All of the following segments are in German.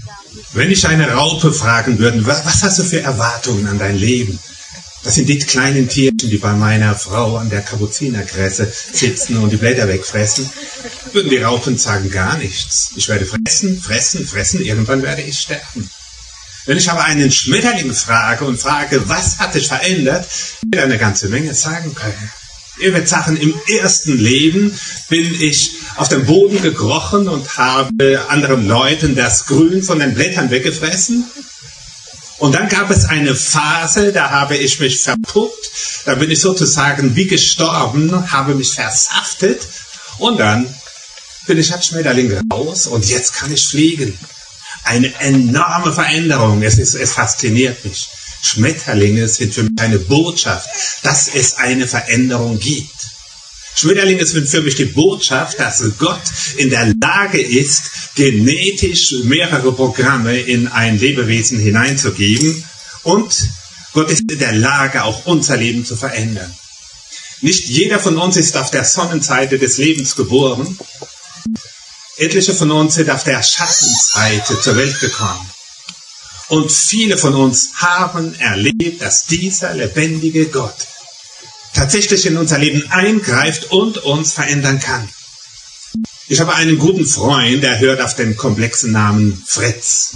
Wenn ich eine Raupe fragen würde, was hast du für Erwartungen an dein Leben? Das sind die kleinen Tierchen, die bei meiner Frau an der Kapuzinerkresse sitzen und die Blätter wegfressen. Würden die Raupen sagen, gar nichts. Ich werde fressen, fressen, fressen, irgendwann werde ich sterben. Wenn ich aber einen Schmetterling frage und frage, was hat sich verändert, wird er eine ganze Menge sagen können. Er wird sagen, im ersten Leben bin ich auf dem Boden gekrochen und habe anderen Leuten das Grün von den Blättern weggefressen. Und dann gab es eine Phase, da habe ich mich verpuppt, da bin ich sozusagen wie gestorben, habe mich versaftet und dann bin ich als Schmetterling raus und jetzt kann ich fliegen. Eine enorme Veränderung, es fasziniert mich. Schmetterlinge sind für mich eine Botschaft, dass es eine Veränderung gibt. Schmetterlinge sind für mich die Botschaft, dass Gott in der Lage ist, genetisch mehrere Programme in ein Lebewesen hineinzugeben und Gott ist in der Lage, auch unser Leben zu verändern. Nicht jeder von uns ist auf der Sonnenseite des Lebens geboren. Etliche von uns sind auf der Schattenseite zur Welt gekommen. Und viele von uns haben erlebt, dass dieser lebendige Gott tatsächlich in unser Leben eingreift und uns verändern kann. Ich habe einen guten Freund, der hört auf den komplexen Namen Fritz.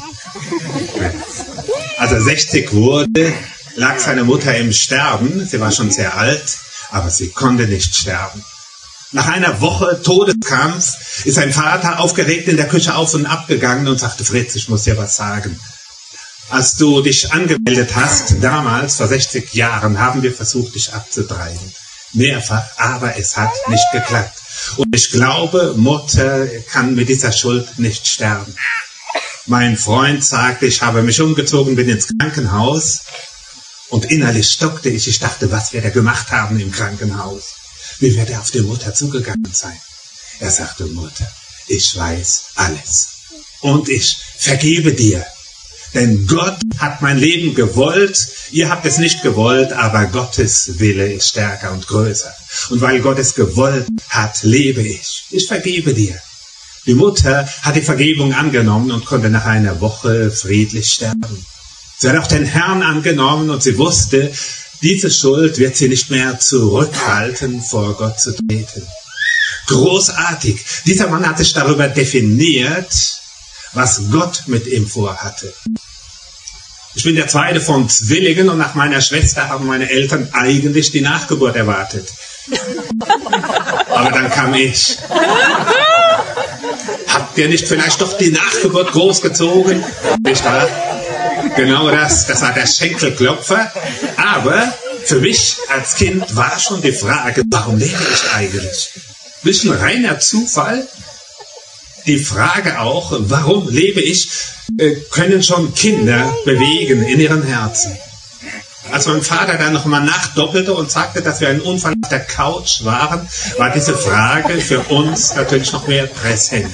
Als er 60 wurde, lag seine Mutter im Sterben. Sie war schon sehr alt, aber sie konnte nicht sterben. Nach einer Woche Todeskampf ist sein Vater aufgeregt in der Küche auf und ab gegangen und sagte, Fritz, ich muss dir was sagen. Als du dich angemeldet hast, damals, vor 60 Jahren, haben wir versucht, dich abzutreiben. Mehrfach, aber es hat nicht geklappt. Und ich glaube, Mutter kann mit dieser Schuld nicht sterben. Mein Freund sagte, ich habe mich umgezogen, bin ins Krankenhaus und innerlich stockte ich. Ich dachte, was wir da gemacht haben im Krankenhaus. Wie wird er auf die Mutter zugegangen sein? Er sagte, Mutter, ich weiß alles und ich vergebe dir. Denn Gott hat mein Leben gewollt, ihr habt es nicht gewollt, aber Gottes Wille ist stärker und größer. Und weil Gott es gewollt hat, lebe ich. Ich vergebe dir. Die Mutter hat die Vergebung angenommen und konnte nach einer Woche friedlich sterben. Sie hat auch den Herrn angenommen und sie wusste, diese Schuld wird sie nicht mehr zurückhalten, vor Gott zu treten. Großartig. Dieser Mann hat sich darüber definiert, was Gott mit ihm vorhatte. Ich bin der zweite von Zwillingen und nach meiner Schwester haben meine Eltern eigentlich die Nachgeburt erwartet. Aber dann kam ich. Habt ihr nicht vielleicht doch die Nachgeburt großgezogen? Nicht wahr? Genau das war der Schenkelklopfer. Aber für mich als Kind war schon die Frage, warum lebe ich eigentlich? Bisschen reiner Zufall. Die Frage auch, warum lebe ich, können schon Kinder bewegen in ihrem Herzen. Als mein Vater dann nochmal nachdoppelte und sagte, dass wir einen Unfall auf der Couch waren, war diese Frage für uns natürlich noch mehr präsent.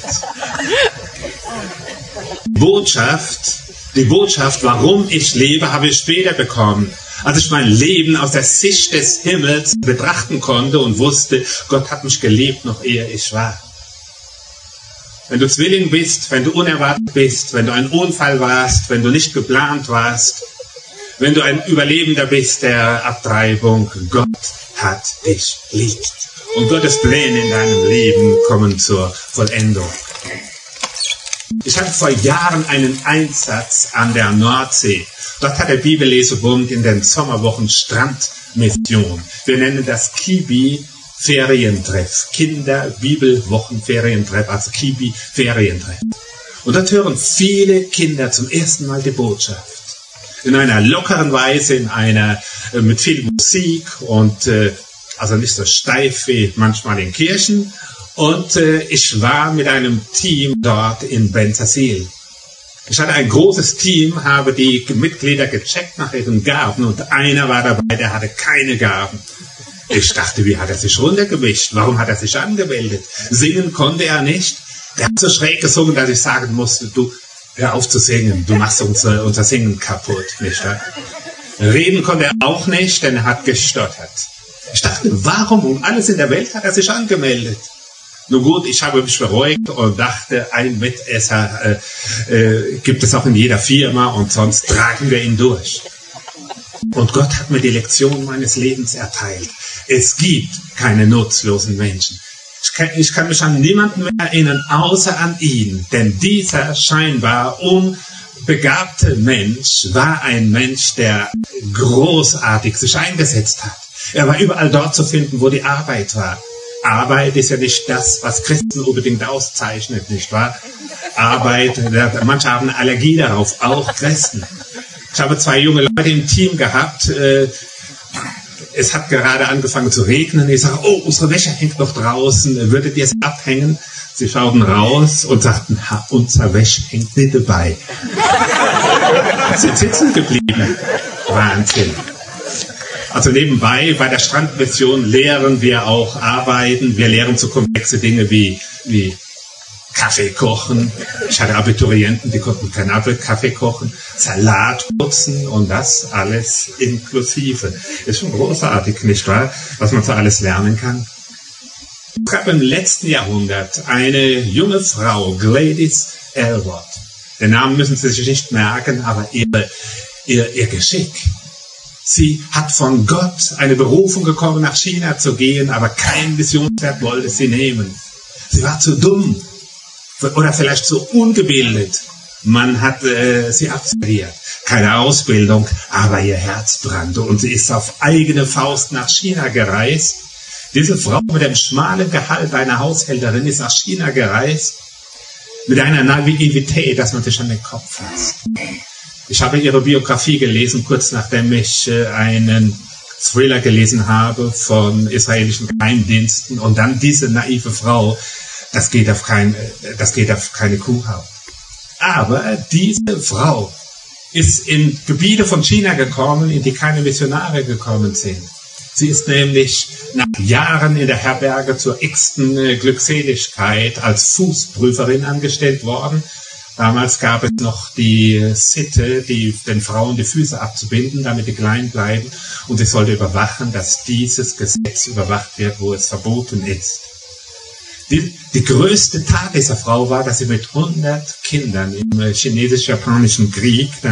Die Botschaft, warum ich lebe, habe ich später bekommen, als ich mein Leben aus der Sicht des Himmels betrachten konnte und wusste, Gott hat mich geliebt, noch ehe ich war. Wenn du Zwilling bist, wenn du unerwartet bist, wenn du ein Unfall warst, wenn du nicht geplant warst, wenn du ein Überlebender bist der Abtreibung, Gott hat dich lieb. Und Gottes Pläne in deinem Leben kommen zur Vollendung. Ich hatte vor Jahren einen Einsatz an der Nordsee. Dort hat der Bibellesebund in den Sommerwochen Strandmission. Wir nennen das Kibi-Ferientreff. Kinder-Bibelwochen-Ferientreff, also Kibi-Ferientreff. Und dort hören viele Kinder zum ersten Mal die Botschaft. In einer lockeren Weise, mit viel Musik und also nicht so steif wie manchmal in Kirchen. Und ich war mit einem Team dort in Bensersiel. Ich hatte ein großes Team, habe die Mitglieder gecheckt nach ihren Gaben und einer war dabei, der hatte keine Gaben. Ich dachte, wie hat er sich runtergewischt? Warum hat er sich angemeldet? Singen konnte er nicht. Der hat so schräg gesungen, dass ich sagen musste, du, hör auf zu singen, du machst unser Singen kaputt, nicht wahr? Reden konnte er auch nicht, denn er hat gestottert. Ich dachte, warum um alles in der Welt hat er sich angemeldet? Nun gut, ich habe mich beruhigt und dachte, ein Mitesser gibt es auch in jeder Firma und sonst tragen wir ihn durch. Und Gott hat mir die Lektion meines Lebens erteilt. Es gibt keine nutzlosen Menschen. Ich kann mich an niemanden mehr erinnern, außer an ihn. Denn dieser scheinbar unbegabte Mensch war ein Mensch, der großartig sich eingesetzt hat. Er war überall dort zu finden, wo die Arbeit war. Arbeit ist ja nicht das, was Christen unbedingt auszeichnet, nicht wahr? Arbeit, manche haben eine Allergie darauf, auch Christen. Ich habe 2 junge Leute im Team gehabt. Es hat gerade angefangen zu regnen. Ich sage, oh, unsere Wäsche hängt noch draußen. Würdet ihr es abhängen? Sie schauten raus und sagten, unser Wäsche hängt nicht dabei. Sind sitzen geblieben. Wahnsinn. Also nebenbei bei der Strandmission lehren wir auch arbeiten. Wir lehren so komplexe Dinge wie Kaffee kochen. Ich hatte Abiturienten, die konnten keinen Kaffei kochen, Salat putzen und das alles inklusive. Ist schon großartig, nicht wahr? Was man so alles lernen kann. Es gab im letzten Jahrhundert eine junge Frau, Gladys Aylward. Den Namen müssen Sie sich nicht merken, aber ihr Geschick. Sie hat von Gott eine Berufung bekommen, nach China zu gehen, aber kein Missionswerk wollte sie nehmen. Sie war zu dumm oder vielleicht zu ungebildet. Man hat sie absolviert. Keine Ausbildung, aber ihr Herz brannte und sie ist auf eigene Faust nach China gereist. Diese Frau mit dem schmalen Gehalt einer Haushälterin ist nach China gereist mit einer Naivität, dass man sich an den Kopf fasst. Ich habe ihre Biografie gelesen, kurz nachdem ich einen Thriller gelesen habe von israelischen Geheimdiensten und dann diese naive Frau, das geht auf keine Kuhhaut. Aber diese Frau ist in Gebiete von China gekommen, in die keine Missionare gekommen sind. Sie ist nämlich nach Jahren in der Herberge zur x-ten Glückseligkeit als Fußprüferin angestellt worden. Damals gab es noch die Sitte, den Frauen die Füße abzubinden, damit die klein bleiben. Und sie sollte überwachen, dass dieses Gesetz überwacht wird, wo es verboten ist. Die größte Tat dieser Frau war, dass sie mit 100 Kindern im chinesisch-japanischen Krieg, der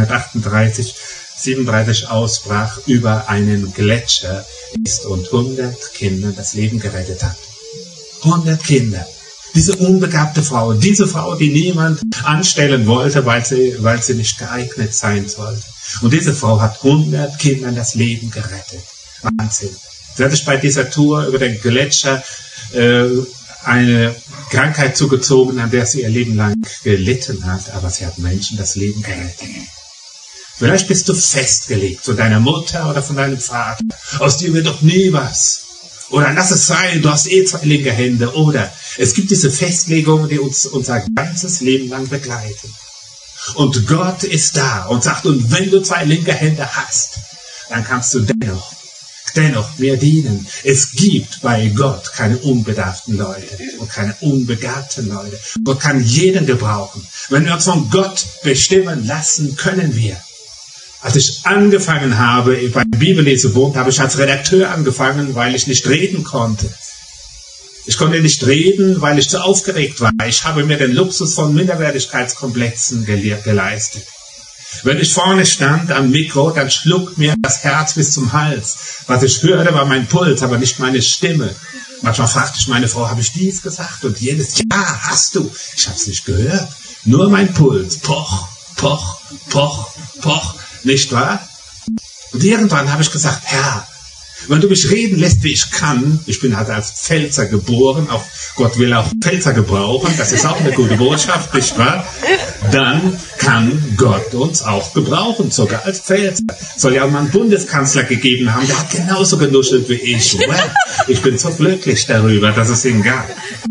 1938-37 ausbrach, über einen Gletscher ist und 100 Kindern das Leben gerettet hat. 100 Kinder. Diese unbegabte Frau, diese Frau, die niemand anstellen wollte, weil sie nicht geeignet sein sollte. Und diese Frau hat 100 Kindern das Leben gerettet. Wahnsinn. Sie hat sich bei dieser Tour über den Gletscher eine Krankheit zugezogen, an der sie ihr Leben lang gelitten hat, aber sie hat Menschen das Leben gerettet. Vielleicht bist du festgelegt von deiner Mutter oder von deinem Vater. Aus dir wird doch nie was. Oder lass es sein, du hast 2 linke Hände. Oder es gibt diese Festlegungen, die uns unser ganzes Leben lang begleiten. Und Gott ist da und sagt, und wenn du 2 linke Hände hast, dann kannst du dennoch mir dienen. Es gibt bei Gott keine unbedarften Leute und keine unbegabten Leute. Gott kann jeden gebrauchen. Wenn wir uns von Gott bestimmen lassen, können wir. Als ich angefangen habe, beim Bibellesebund, habe ich als Redakteur angefangen, weil ich nicht reden konnte. Ich konnte nicht reden, weil ich zu aufgeregt war. Ich habe mir den Luxus von Minderwertigkeitskomplexen geleistet. Wenn ich vorne stand am Mikro, dann schlug mir das Herz bis zum Hals. Was ich hörte, war mein Puls, aber nicht meine Stimme. Manchmal fragte ich meine Frau, habe ich dies gesagt und jenes? Ja, hast du. Ich habe es nicht gehört. Nur mein Puls. Poch, poch, poch, poch. Nicht wahr? Und irgendwann habe ich gesagt, Herr, wenn du mich reden lässt, wie ich kann, ich bin halt als Pfälzer geboren, auch Gott will auch Pfälzer gebrauchen, das ist auch eine gute Botschaft, nicht wahr? Dann kann Gott uns auch gebrauchen, sogar als Pfälzer. Soll ja auch mal einen Bundeskanzler gegeben haben, der hat genauso genuschelt wie ich. Well, ich bin so glücklich darüber, dass es ihn gab.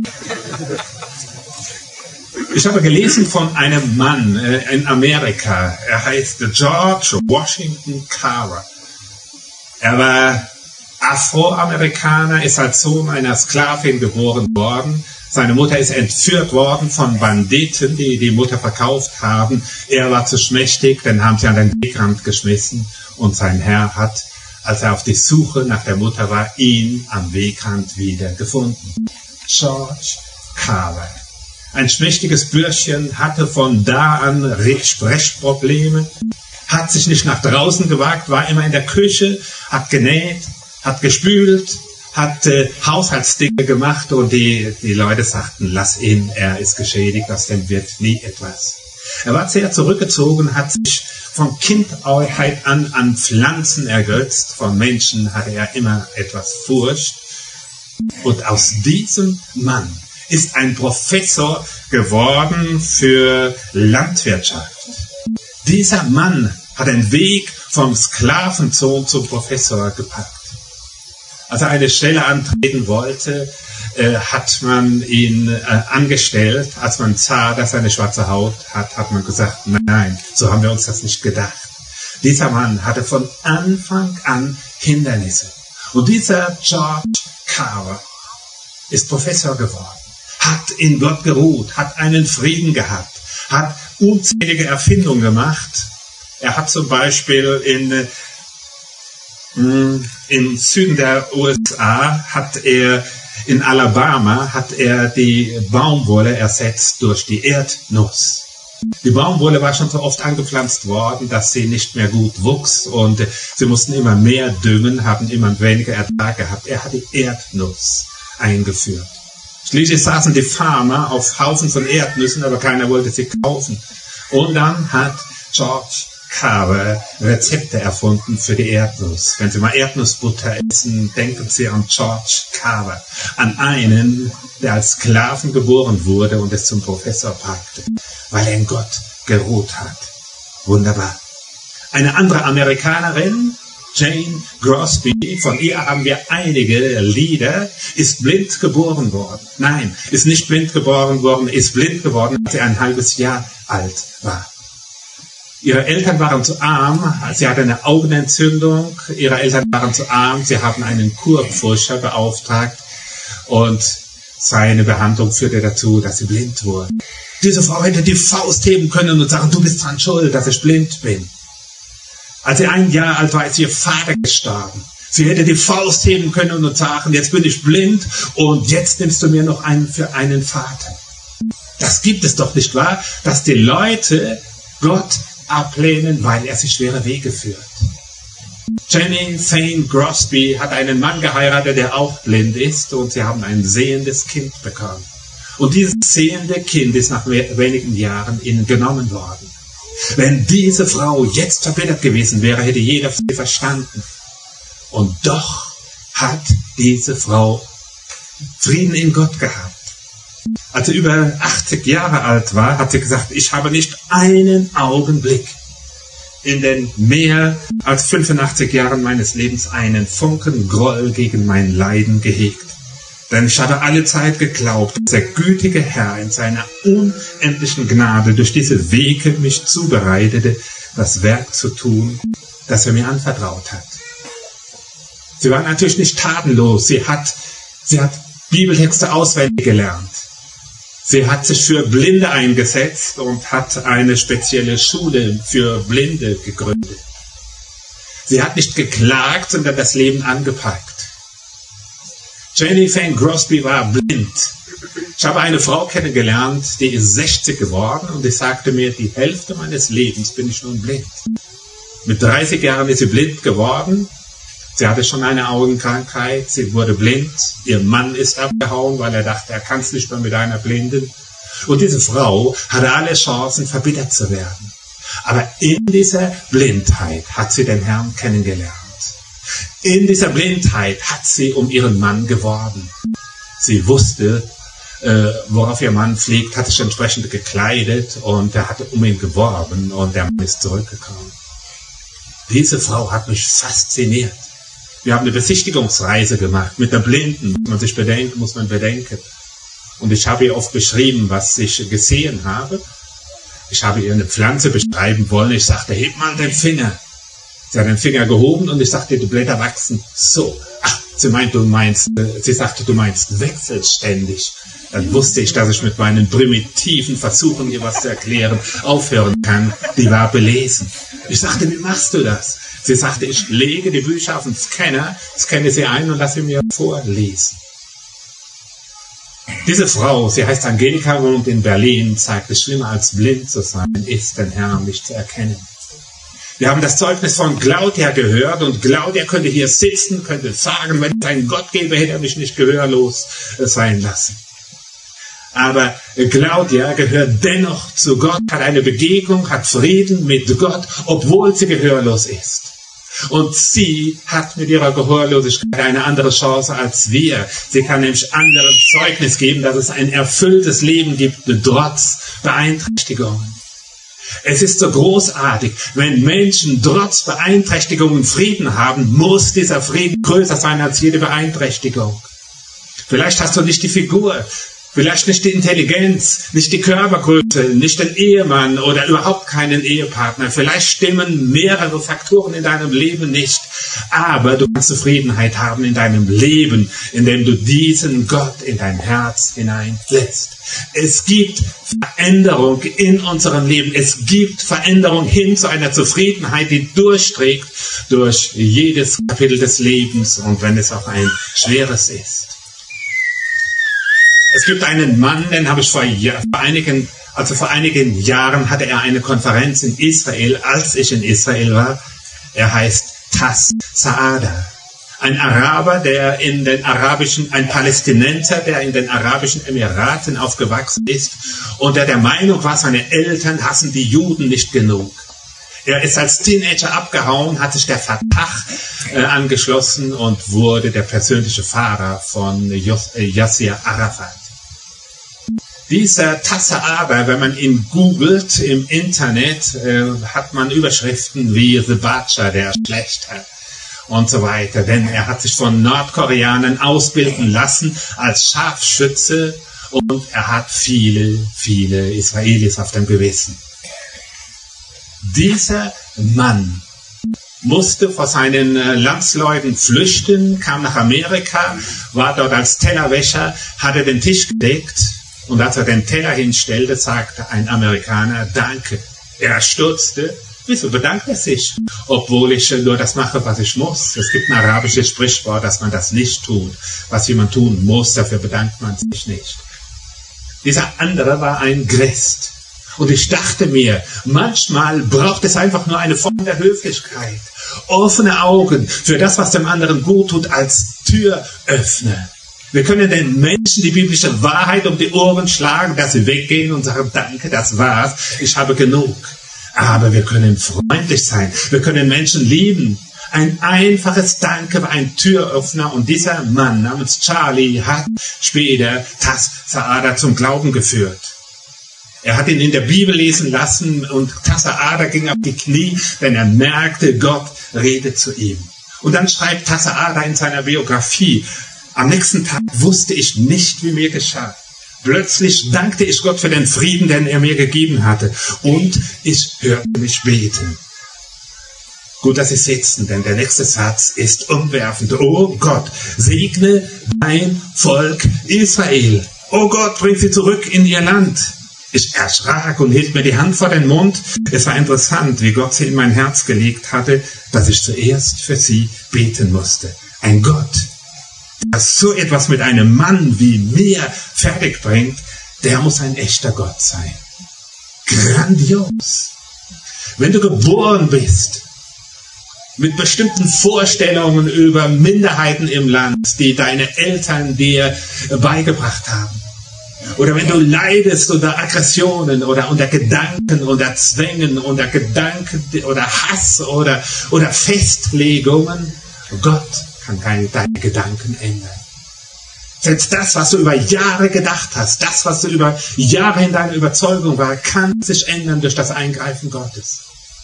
Ich habe gelesen von einem Mann in Amerika. Er heißt George Washington Carver. Er war Afroamerikaner, ist als Sohn einer Sklavin geboren worden. Seine Mutter ist entführt worden von Banditen, die die Mutter verkauft haben. Er war zu schmächtig, dann haben sie an den Wegrand geschmissen. Und sein Herr hat, als er auf die Suche nach der Mutter war, ihn am Wegrand wieder gefunden. George Carver. Ein schmächtiges Bürschchen, hatte von da an Sprechprobleme, hat sich nicht nach draußen gewagt, war immer in der Küche, hat genäht, hat gespült, hat Haushaltsdinge gemacht und die Leute sagten, lass ihn, er ist geschädigt, aus dem wird nie etwas. Er war sehr zurückgezogen, hat sich von Kindheit an Pflanzen ergötzt, von Menschen hatte er immer etwas Furcht. Und aus diesem Mann ist ein Professor geworden für Landwirtschaft. Dieser Mann hat den Weg vom Sklavensohn zum Professor gepackt. Als er eine Stelle antreten wollte, hat man ihn angestellt. Als man sah, dass er eine schwarze Haut hat, hat man gesagt, nein, so haben wir uns das nicht gedacht. Dieser Mann hatte von Anfang an Hindernisse. Und dieser George Carver ist Professor geworden, hat in Gott geruht, hat einen Frieden gehabt, hat unzählige Erfindungen gemacht. Er hat zum Beispiel im Süden der USA in Alabama hat er die Baumwolle ersetzt durch die Erdnuss. Die Baumwolle war schon so oft angepflanzt worden, dass sie nicht mehr gut wuchs und sie mussten immer mehr düngen, haben immer weniger Ertrag gehabt. Er hat die Erdnuss eingeführt. Schließlich saßen die Farmer auf Haufen von Erdnüssen, aber keiner wollte sie kaufen. Und dann hat George Carver Rezepte erfunden für die Erdnuss. Wenn Sie mal Erdnussbutter essen, denken Sie an George Carver, an einen, der als Sklaven geboren wurde und es zum Professor packte, weil er in Gott geruht hat. Wunderbar. Eine andere Amerikanerin, Jane Crosby, von ihr haben wir einige Lieder, ist blind geboren worden. Nein, ist nicht blind geboren worden, ist blind geworden, als sie ein halbes Jahr alt war. Ihre Eltern waren zu arm, sie hatte eine Augenentzündung, ihre Eltern waren zu arm, sie haben einen Kurpfuscher beauftragt und seine Behandlung führte dazu, dass sie blind wurde. Diese Frau hätte die Faust heben können und sagen, du bist dran schuld, dass ich blind bin. Als sie 1 Jahr alt war, ist ihr Vater gestorben. Sie hätte die Faust heben können und sagen, jetzt bin ich blind und jetzt nimmst du mir noch einen für einen Vater. Das gibt es doch nicht wahr, dass die Leute Gott ablehnen, weil er sie schwere Wege führt. Jenny Fane Crosby hat einen Mann geheiratet, der auch blind ist und sie haben ein sehendes Kind bekommen. Und dieses sehende Kind ist nach wenigen Jahren ihnen genommen worden. Wenn diese Frau jetzt verbittert gewesen wäre, hätte jeder sie verstanden. Und doch hat diese Frau Frieden in Gott gehabt. Als sie über 80 Jahre alt war, hat sie gesagt, ich habe nicht einen Augenblick in den mehr als 85 Jahren meines Lebens einen Funken Groll gegen mein Leiden gehegt. Denn ich habe alle Zeit geglaubt, dass der gütige Herr in seiner unendlichen Gnade durch diese Wege mich zubereitete, das Werk zu tun, das er mir anvertraut hat. Sie war natürlich nicht tatenlos. Sie hat Bibeltexte auswendig gelernt. Sie hat sich für Blinde eingesetzt und hat eine spezielle Schule für Blinde gegründet. Sie hat nicht geklagt, sondern das Leben angepackt. Jenny Fane Crosby war blind. Ich habe eine Frau kennengelernt, die ist 60 geworden und die sagte mir, die Hälfte meines Lebens bin ich nun blind. Mit 30 Jahren ist sie blind geworden. Sie hatte schon eine Augenkrankheit, sie wurde blind, ihr Mann ist abgehauen, weil er dachte, er kann es nicht mehr mit einer Blinden. Und diese Frau hatte alle Chancen, verbittert zu werden. Aber in dieser Blindheit hat sie den Herrn kennengelernt. In dieser Blindheit hat sie um ihren Mann geworben. Sie wusste, worauf ihr Mann fliegt, hat sich entsprechend gekleidet und er hatte um ihn geworben und der Mann ist zurückgekommen. Diese Frau hat mich fasziniert. Wir haben eine Besichtigungsreise gemacht mit der Blinden. Muss man bedenken. Und ich habe ihr oft beschrieben, was ich gesehen habe. Ich habe ihr eine Pflanze beschreiben wollen. Ich sagte, heb mal den Finger. Sie hat den Finger gehoben und ich sagte, die Blätter wachsen so. Ach, sie sagte, du meinst wechselständig. Dann wusste ich, dass ich mit meinen primitiven Versuchen, ihr was zu erklären, aufhören kann. Die war belesen. Ich sagte, wie machst du das? Sie sagte, ich lege die Bücher auf den Scanner, scanne sie ein und lasse sie mir vorlesen. Diese Frau, sie heißt Angelika, wohnt in Berlin, sagt, es schlimmer als blind zu sein, ist den Herrn nicht zu erkennen. Wir haben das Zeugnis von Claudia gehört und Claudia könnte hier sitzen, könnte sagen, wenn es einen Gott gäbe, hätte er mich nicht gehörlos sein lassen. Aber Claudia gehört dennoch zu Gott, hat eine Begegnung, hat Frieden mit Gott, obwohl sie gehörlos ist. Und sie hat mit ihrer Gehörlosigkeit eine andere Chance als wir. Sie kann nämlich anderen Zeugnis geben, dass es ein erfülltes Leben gibt, trotz Beeinträchtigungen. Es ist so großartig, wenn Menschen trotz Beeinträchtigungen Frieden haben, muss dieser Frieden größer sein als jede Beeinträchtigung. Vielleicht hast du nicht die Figur, vielleicht nicht die Intelligenz, nicht die Körpergröße, nicht den Ehemann oder überhaupt keinen Ehepartner. Vielleicht stimmen mehrere Faktoren in deinem Leben nicht. Aber du kannst Zufriedenheit haben in deinem Leben, indem du diesen Gott in dein Herz hineinlässt. Es gibt Veränderung in unserem Leben. Es gibt Veränderung hin zu einer Zufriedenheit, die durchträgt durch jedes Kapitel des Lebens und wenn es auch ein schweres ist. Es gibt einen Mann, den habe ich vor einigen Jahren hatte er eine Konferenz in Israel, als ich in Israel war. Er heißt Tas Saada. Ein Araber, ein Palästinenser, der in den Arabischen Emiraten aufgewachsen ist und der Meinung war, seine Eltern hassen die Juden nicht genug. Er ist als Teenager abgehauen, hat sich der Fatah angeschlossen und wurde der persönliche Fahrer von Yasser Arafat. Dieser Tassaada, wenn man ihn googelt im Internet, hat man Überschriften wie The Butcher, der Schlechter und so weiter. Denn er hat sich von Nordkoreanern ausbilden lassen als Scharfschütze und er hat viele, viele Israelis auf dem Gewissen. Dieser Mann musste vor seinen Landsleuten flüchten, kam nach Amerika, war dort als Tellerwäscher, hatte den Tisch gedeckt. Und als er den Teller hinstellte, sagte ein Amerikaner, danke. Er stutzte. Wieso bedankt er sich? Obwohl ich nur das mache, was ich muss. Es gibt ein arabisches Sprichwort, dass man das nicht tut. Was jemand tun muss, dafür bedankt man sich nicht. Dieser andere war ein Christ. Und ich dachte mir, manchmal braucht es einfach nur eine Form der Höflichkeit. Offene Augen für das, was dem anderen gut tut, als Türöffner. Wir können den Menschen die biblische Wahrheit um die Ohren schlagen, dass sie weggehen und sagen, danke, das war's, ich habe genug. Aber wir können freundlich sein, wir können Menschen lieben. Ein einfaches Danke war ein Türöffner und dieser Mann namens Charlie hat später Tas Saada zum Glauben geführt. Er hat ihn in der Bibel lesen lassen und Tas Saada ging auf die Knie, denn er merkte, Gott redet zu ihm. Und dann schreibt Tas Saada in seiner Biografie, am nächsten Tag wusste ich nicht, wie mir geschah. Plötzlich dankte ich Gott für den Frieden, den er mir gegeben hatte. Und ich hörte mich beten. Gut, dass Sie sitzen, denn der nächste Satz ist umwerfend. Oh Gott, segne dein Volk Israel. Oh Gott, bring sie zurück in ihr Land. Ich erschrak und hielt mir die Hand vor den Mund. Es war interessant, wie Gott sie in mein Herz gelegt hatte, dass ich zuerst für sie beten musste. Ein Gott, dass so etwas mit einem Mann wie mir fertig bringt, der muss ein echter Gott sein. Grandios. Wenn du geboren bist, mit bestimmten Vorstellungen über Minderheiten im Land, die deine Eltern dir beigebracht haben, oder wenn du leidest unter Aggressionen oder unter Gedanken, unter Zwängen, unter Gedanken oder Hass oder Festlegungen, Gott kann deine Gedanken ändern. Selbst das, was du über Jahre gedacht hast, das, was du über Jahre in deiner Überzeugung war, kann sich ändern durch das Eingreifen Gottes.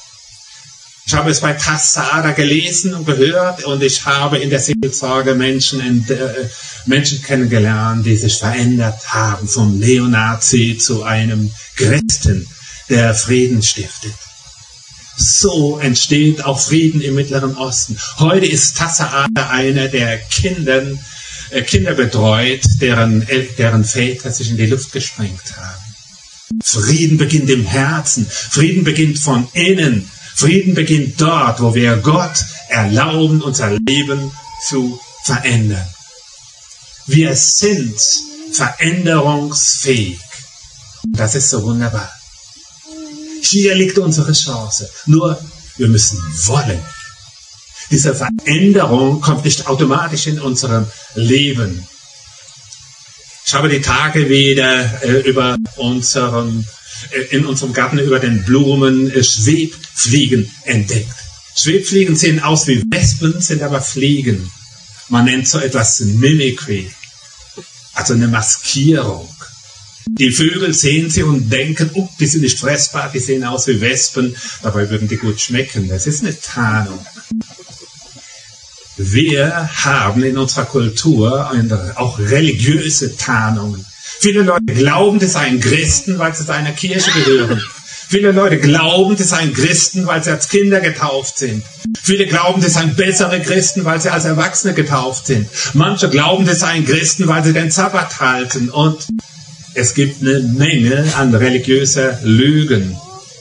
Ich habe es bei Tas Saada gelesen und gehört und ich habe in der Seelsorge Menschen kennengelernt, die sich verändert haben, vom Neonazi zu einem Christen, der Frieden stiftet. So entsteht auch Frieden im Mittleren Osten. Heute ist Tas Saada einer, der Kinder betreut, deren Väter sich in die Luft gesprengt haben. Frieden beginnt im Herzen. Frieden beginnt von innen. Frieden beginnt dort, wo wir Gott erlauben, unser Leben zu verändern. Wir sind veränderungsfähig. Das ist so wunderbar. Hier liegt unsere Chance. Nur, wir müssen wollen. Diese Veränderung kommt nicht automatisch in unserem Leben. Ich habe die Tage wieder in unserem Garten über den Blumen Schwebfliegen entdeckt. Schwebfliegen sehen aus wie Wespen, sind aber Fliegen. Man nennt so etwas Mimicry, also eine Maskierung. Die Vögel sehen sie und denken, die sind nicht fressbar, die sehen aus wie Wespen, dabei würden die gut schmecken. Das ist eine Tarnung. Wir haben in unserer Kultur auch religiöse Tarnungen. Viele Leute glauben, das seien Christen, weil sie zu einer Kirche gehören. Viele Leute glauben, das seien Christen, weil sie als Kinder getauft sind. Viele glauben, das seien bessere Christen, weil sie als Erwachsene getauft sind. Manche glauben, das seien Christen, weil sie den Sabbat halten. Und es gibt eine Menge an religiöser Lügen.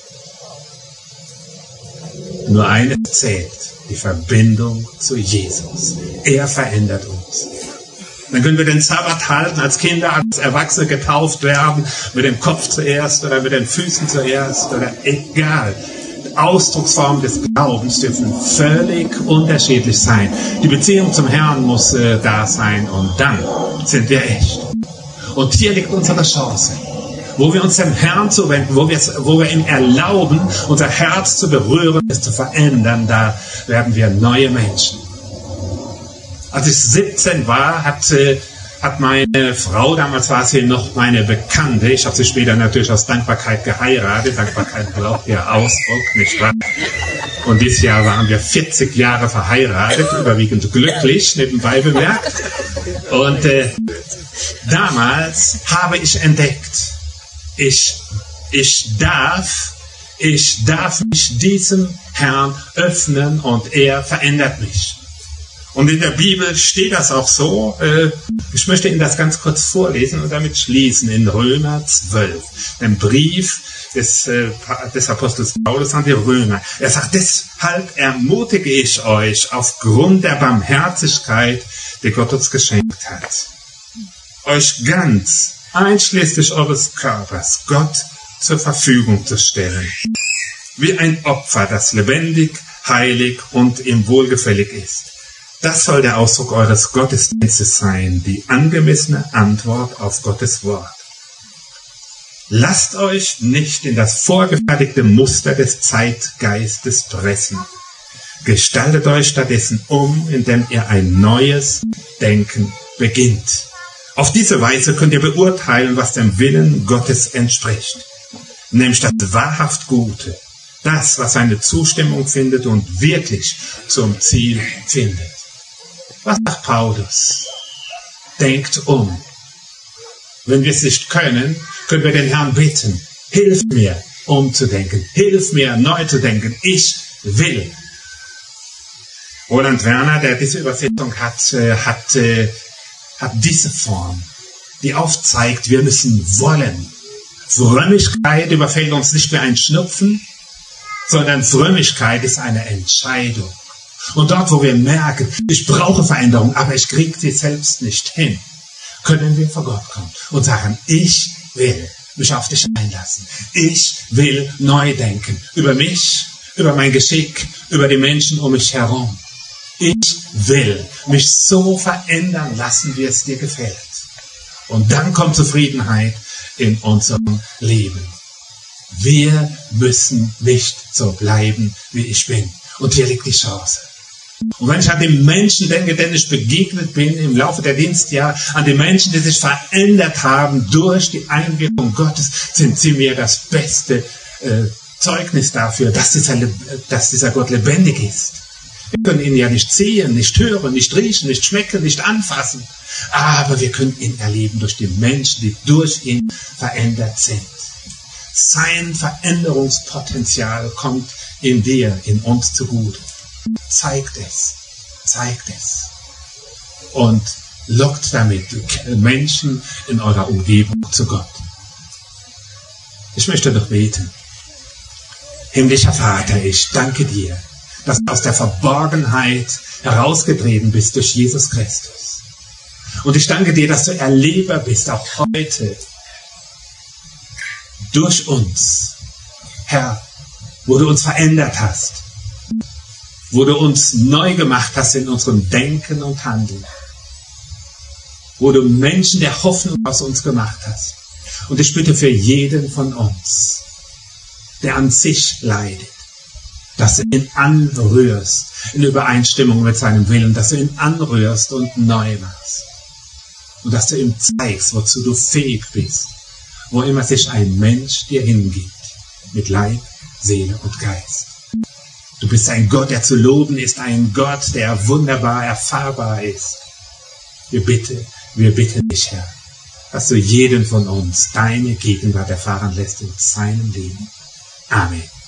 Nur eines zählt: die Verbindung zu Jesus. Er verändert uns. Dann können wir den Sabbat halten, als Kinder, als Erwachsene getauft werden, mit dem Kopf zuerst oder mit den Füßen zuerst oder egal. Ausdrucksformen des Glaubens dürfen völlig unterschiedlich sein. Die Beziehung zum Herrn muss da sein und dann sind wir echt. Und hier liegt unsere Chance, wo wir uns dem Herrn zuwenden, wo wir ihm erlauben, unser Herz zu berühren, es zu verändern, da werden wir neue Menschen. Als ich 17 war, hat meine Frau, damals war sie noch meine Bekannte, ich habe sie später natürlich aus Dankbarkeit geheiratet, Dankbarkeit braucht ja Ausdruck, nicht wahr? Und dieses Jahr waren wir 40 Jahre verheiratet, überwiegend glücklich, nebenbei bemerkt. Und damals habe ich entdeckt, ich darf mich diesem Herrn öffnen und er verändert mich. Und in der Bibel steht das auch so. Ich möchte Ihnen das ganz kurz vorlesen und damit schließen. In Römer 12, dem Brief des Apostels Paulus an die Römer. Er sagt, deshalb ermutige ich euch aufgrund der Barmherzigkeit, die Gott uns geschenkt hat, euch ganz, einschließlich eures Körpers, Gott zur Verfügung zu stellen. Wie ein Opfer, das lebendig, heilig und ihm wohlgefällig ist. Das soll der Ausdruck eures Gottesdienstes sein, die angemessene Antwort auf Gottes Wort. Lasst euch nicht in das vorgefertigte Muster des Zeitgeistes pressen. Gestaltet euch stattdessen indem ihr ein neues Denken beginnt. Auf diese Weise könnt ihr beurteilen, was dem Willen Gottes entspricht. Nämlich das wahrhaft Gute, das, was seine Zustimmung findet und wirklich zum Ziel findet. Was sagt Paulus? Denkt um. Wenn wir es nicht können, können wir den Herrn bitten. Hilf mir, umzudenken. Hilf mir, neu zu denken. Ich will. Roland Werner, der diese Übersetzung hat diese Form, die aufzeigt, wir müssen wollen. Frömmigkeit überfällt uns nicht wie ein Schnupfen, sondern Frömmigkeit ist eine Entscheidung. Und dort, wo wir merken, ich brauche Veränderung, aber ich kriege sie selbst nicht hin, können wir vor Gott kommen und sagen, ich will mich auf dich einlassen. Ich will neu denken. Über mich, über mein Geschick, über die Menschen um mich herum. Ich will mich so verändern lassen, wie es dir gefällt. Und dann kommt Zufriedenheit in unserem Leben. Wir müssen nicht so bleiben, wie ich bin. Und hier liegt die Chance. Und wenn ich an die Menschen denke, denen ich begegnet bin im Laufe der Dienstjahre, an die Menschen, die sich verändert haben durch die Einwirkung Gottes, sind sie mir das beste Zeugnis dafür, dass dieser Gott lebendig ist. Wir können ihn ja nicht sehen, nicht hören, nicht riechen, nicht schmecken, nicht anfassen, aber wir können ihn erleben durch die Menschen, die durch ihn verändert sind. Sein Veränderungspotenzial kommt in dir, in uns zugute. Zeigt es und lockt damit Menschen in eurer Umgebung zu Gott. Ich möchte doch beten. Himmlischer Vater, ich danke dir, dass du aus der Verborgenheit herausgetreten bist durch Jesus Christus. Und ich danke dir, dass du Erleber bist, auch heute, durch uns, Herr, wo du uns verändert hast, wo du uns neu gemacht hast in unserem Denken und Handeln, wo du Menschen der Hoffnung aus uns gemacht hast. Und ich bitte für jeden von uns, der an sich leidet, dass du ihn anrührst in Übereinstimmung mit seinem Willen, dass du ihn anrührst und neu machst. Und dass du ihm zeigst, wozu du fähig bist, wo immer sich ein Mensch dir hingibt, mit Leib, Seele und Geist. Du bist ein Gott, der zu loben ist, ein Gott, der wunderbar erfahrbar ist. Wir bitten dich, Herr, dass du jeden von uns deine Gegenwart erfahren lässt in seinem Leben. Amen.